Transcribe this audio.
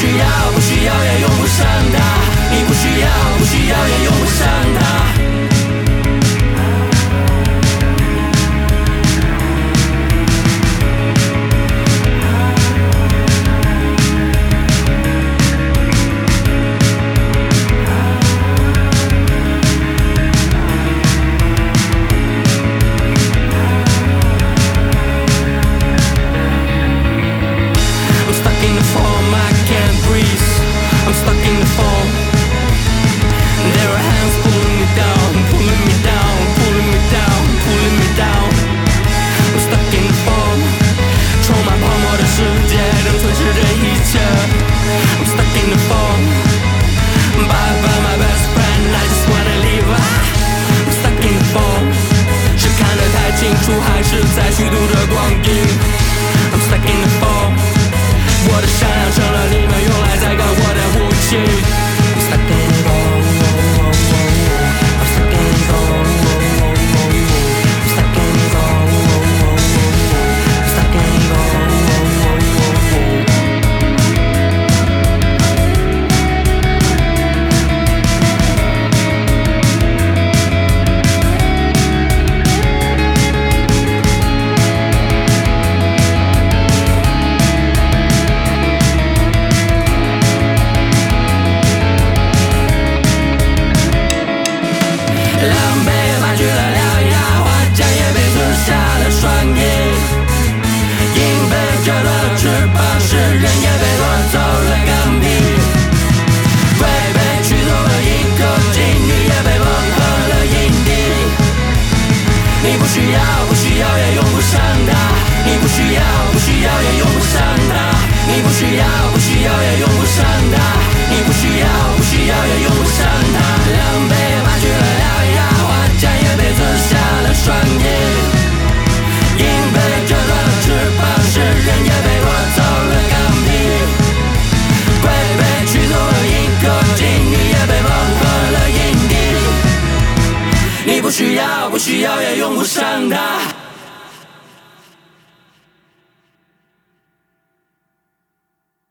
需要，不需要也用不上它。你不需要，不需要也用不上它。还是在虚度着光阴 I'm stuck in the fall 我的善良成了你们用来宰割我的武器 I'm stuck in the fall I'm stuck in the fall I'm stuck in the fall I'm stuck in the fall狼狈拔去了獠牙，花甲也被吞下了双翼，鹰被折断了翅膀，诗人也被夺走了钢笔，龟被取走了一口气，你也被封刻了阴地。你不需要，不需要也用不上它。你不需要，不需要也用不上它。你不需要，不需要也用不上它。你不需要，不需要也用不上它。狼狈拔去了獠牙，花甲也被吞下了双翼，鹰被折断了翅膀，诗人也被夺走了钢笔，龟被取走了一口气，你也被封刻了阴地。你不需要，不需要也用不上它。